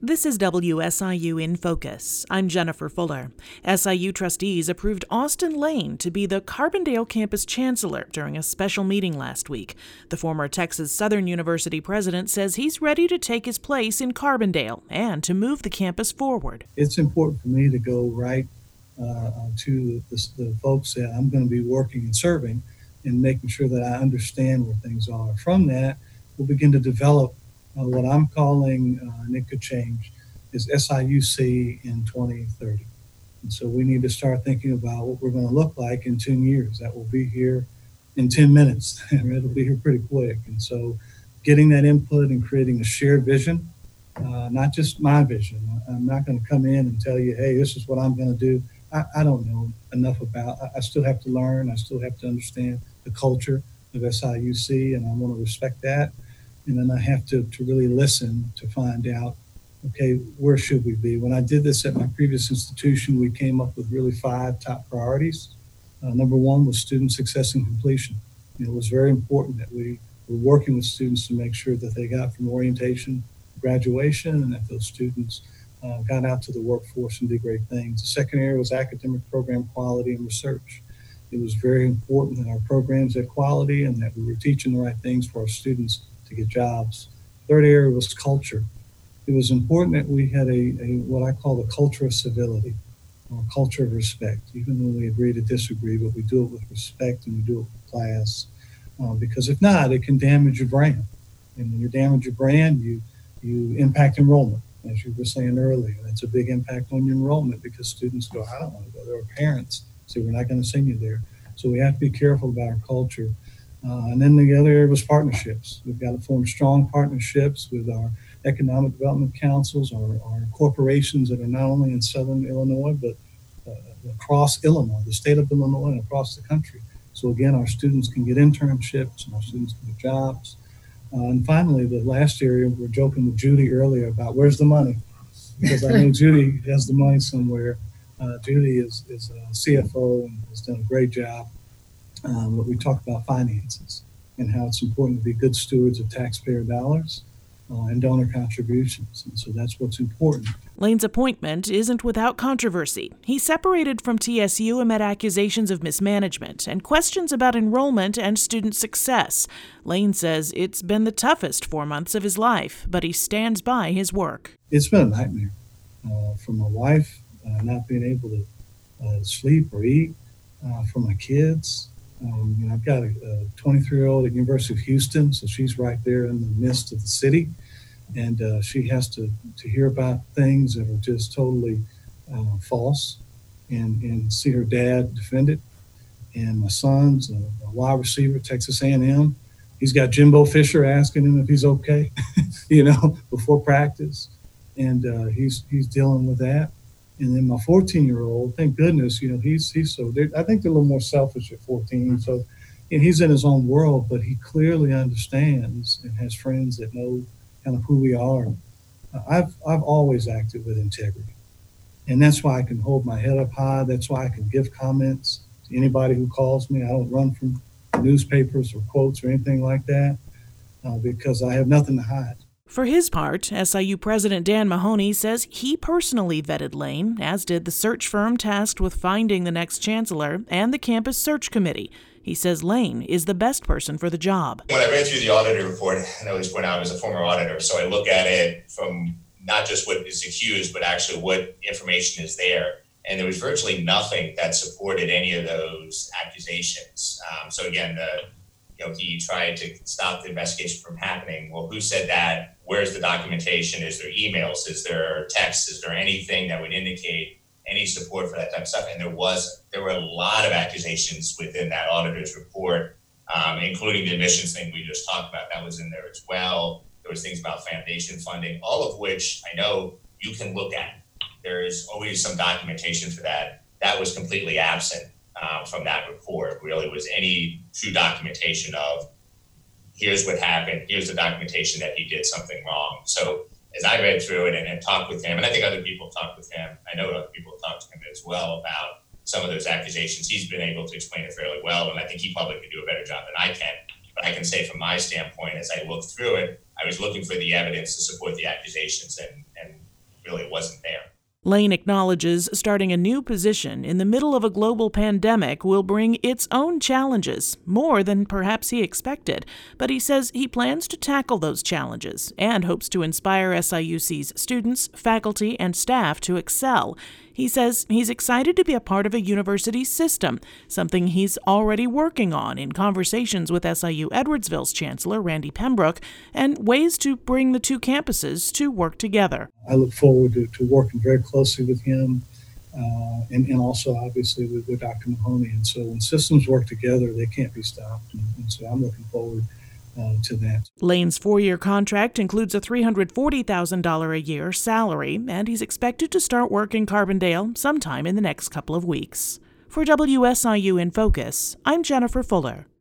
This is WSIU in Focus. I'm Jennifer Fuller. SIU trustees approved Austin Lane to be the Carbondale campus chancellor during a special meeting last week. The former Texas Southern University president says he's ready to take his place in Carbondale and to move the campus forward. It's important for me to go right to the folks that I'm going to be working and serving and making sure that I understand where things are. From that, we'll begin to develop what I'm calling, and it could change, is SIUC in 2030. And so we need to start thinking about what we're going to look like in 10 years. That will be here in 10 minutes. It'll be here pretty quick. And so getting that input and creating a shared vision, not just my vision. I'm not going to come in and tell you, hey, this is what I'm going to do. I don't know enough about. I still have to learn. I still have to understand the culture of SIUC, and I want to respect that. And then I have to really listen to find out, okay, where should we be? When I did this at my previous institution, we came up with really 5 top priorities. Number 1 was student success and completion. It was very important that we were working with students to make sure that they got from orientation to graduation and that those students got out to the workforce and did great things. The second area was academic program quality and research. It was very important that our programs had quality and that we were teaching the right things for our students to get jobs. Third area was culture. It was important that we had a what I call the culture of civility, or a culture of respect, even when we agree to disagree, but we do it with respect and we do it with class. Because if not, it can damage your brand. And when you damage your brand, you impact enrollment. As you were saying earlier, that's a big impact on your enrollment because students go, I don't want to go there. Or parents say, we're not going to send you there. So we have to be careful about our culture. And then the other area was partnerships. We've got to form strong partnerships with our economic development councils, our corporations that are not only in Southern Illinois, but across Illinois, the state of Illinois, and across the country. So again, our students can get internships and our students can get jobs. And finally, the last area, we were joking with Judy earlier about where's the money? Because I know Judy has the money somewhere. Judy is a CFO and has done a great job. But we talk about finances and how it's important to be good stewards of taxpayer dollars and donor contributions. And so that's what's important. Lane's appointment isn't without controversy. He separated from TSU amid accusations of mismanagement and questions about enrollment and student success. Lane says it's been the toughest 4 months of his life, but he stands by his work. It's been a nightmare for my wife, not being able to sleep or eat, for my kids. I've got a 23-year-old at University of Houston, so she's right there in the midst of the city, and she has to hear about things that are just totally false and see her dad defend it. And my son's a wide receiver at Texas A&M. He's got Jimbo Fisher asking him if he's okay, before practice, and he's dealing with that. And then my 14-year-old, thank goodness, he's so, I think they're a little more selfish at 14. So, and he's in his own world, but he clearly understands and has friends that know kind of who we are. I've always acted with integrity. And that's why I can hold my head up high. That's why I can give comments to anybody who calls me. I don't run from newspapers or quotes or anything like that because I have nothing to hide. For his part, SIU President Dan Mahoney says he personally vetted Lane, as did the search firm tasked with finding the next chancellor and the campus search committee. He says Lane is the best person for the job. When I read through the auditor report, and I always point out I was a former auditor, so I look at it from not just what is accused, but actually what information is there. And there was virtually nothing that supported any of those accusations. So again, he tried to stop the investigation from happening. Well, who said that? Where's the documentation? Is there emails? Is there texts? Is there anything that would indicate any support for that type of stuff? And there were a lot of accusations within that auditor's report, including the admissions thing we just talked about. That was in there as well. There was things about foundation funding, all of which I know you can look at. There is always some documentation for that. That was completely absent from that report. Really was any true documentation of here's what happened, here's the documentation that he did something wrong. So as I read through it and talked with him, and I think other people talked with him, I know other people talked to him as well about some of those accusations. He's been able to explain it fairly well, and I think he probably could do a better job than I can. But I can say from my standpoint, as I looked through it, I was looking for the evidence to support the accusations, and really wasn't there. Lane acknowledges starting a new position in the middle of a global pandemic will bring its own challenges, more than perhaps he expected. But he says he plans to tackle those challenges and hopes to inspire SIUC's students, faculty, and staff to excel. He says he's excited to be a part of a university system, something he's already working on in conversations with SIU Edwardsville's Chancellor, Randy Pembroke, and ways to bring the two campuses to work together. I look forward to working very closely with him and also obviously with Dr. Mahoney. And so when systems work together, they can't be stopped. And so I'm looking forward to that. Lane's 4-year contract includes a $340,000 a year salary, and he's expected to start work in Carbondale sometime in the next couple of weeks. For WSIU in Focus, I'm Jennifer Fuller.